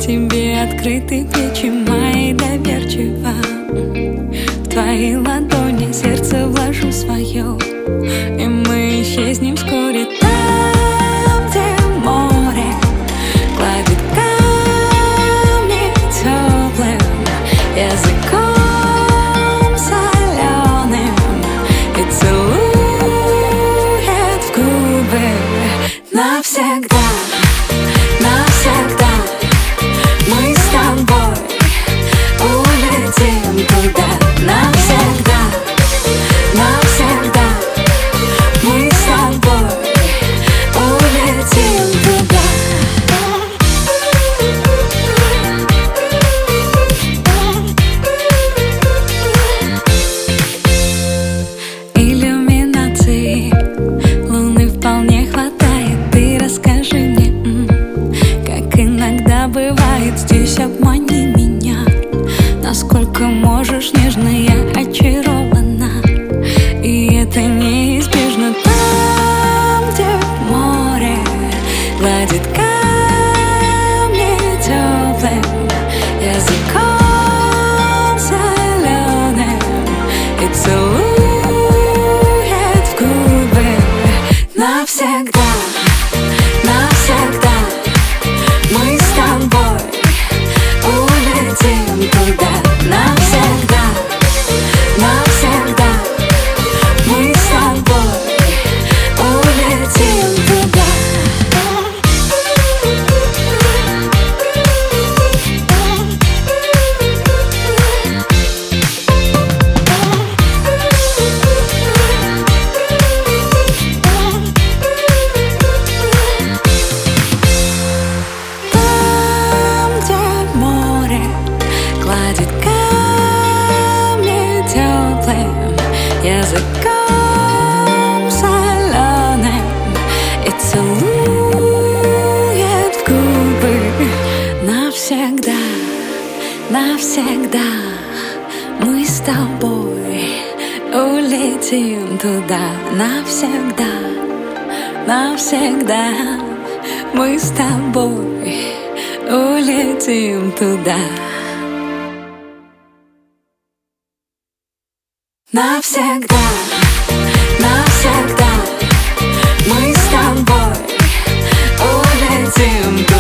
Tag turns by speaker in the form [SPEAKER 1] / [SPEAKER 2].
[SPEAKER 1] Тебе открыты плечи мои доверчиво. В твои ладони сердце вложу свое, и мы исчезнем вскоре там, где море гладит камни теплым языком соленым и целует в губы навсегда. Навсегда мы с тобой улетим туда. Навсегда, навсегда мы с тобой улетим туда. Иллюминации луны вполне хватает. Ты расскажи мне, как иногда бывает здесь, обмани меня. Насколько можешь, нежно я очарована, и это неизбежно там, где море гладит камни теплым языком соленым и целует в губы навсегда. Навсегда мы с тобой улетим туда. Навсегда, навсегда мы с тобой улетим туда. Гладит камни теплым языком соленым и целует в губы навсегда. Навсегда мы с тобой улетим туда. Навсегда, навсегда мы с тобой улетим туда. Навсегда, навсегда мы с тобой улетим.